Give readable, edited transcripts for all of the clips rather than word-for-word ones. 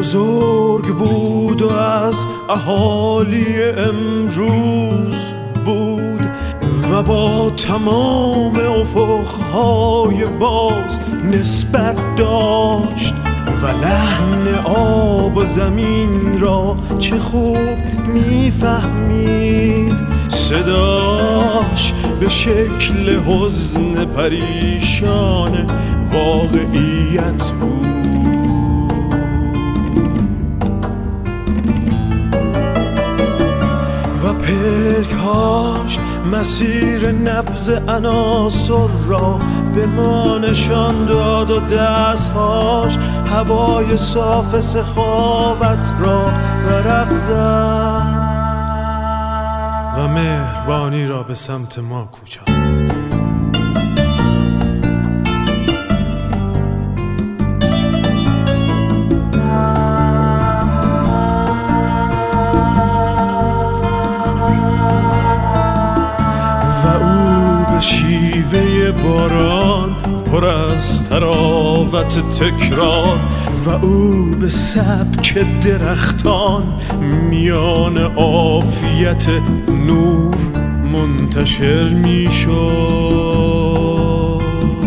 بزرگ بود و از اهالی امروز بود و با تمام افقهای باز نسبت داشت و لحن آب و زمین را چه خوب میفهمید. صداش به شکل حزن پریشان واقعیت بود و پلکاش مسیر نبض عناصر را به ما نشان داد و دستهاش هوای صاف سخاوت را ورق زد و مهربانی را به سمت ما کوچاند. و او به شیوه باران پر از تراوت تکرار و او به سبک درختان میان عافیت نور منتشر می شد.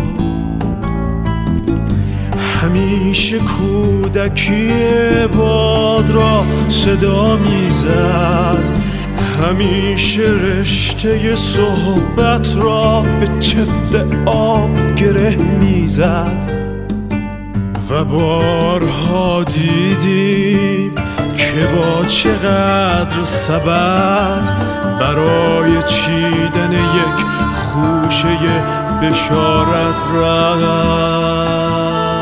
همیشه کودکی باد را صدا می زد، همیشه رشته صحبت را به چفت آب گره می زد و بارها دیدیم که با چقدر سبد برای چیدن یک خوشه بشارت رفت.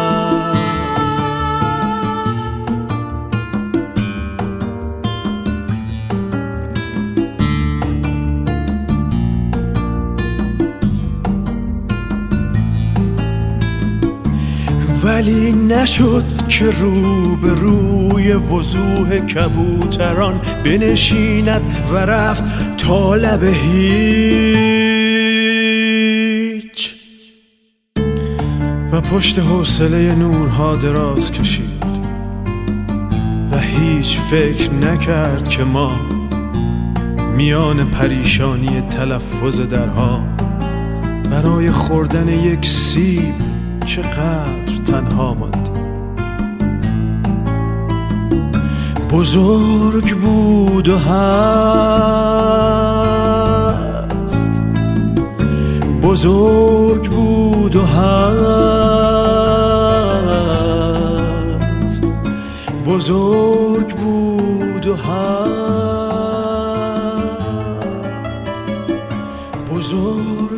ولی نشد که رو به روی وضوح کبوتران بنشیند و رفت تا لب هیچ و پشت حوصله نورها دراز کشید و هیچ فکر نکرد که ما میان پریشانی تلفظ درها برای خوردن یک سیب چقدر تنها ماندیم. بزرگ بود و هست، بزرگ بود و هست، بزرگ بود و هست، بزرگ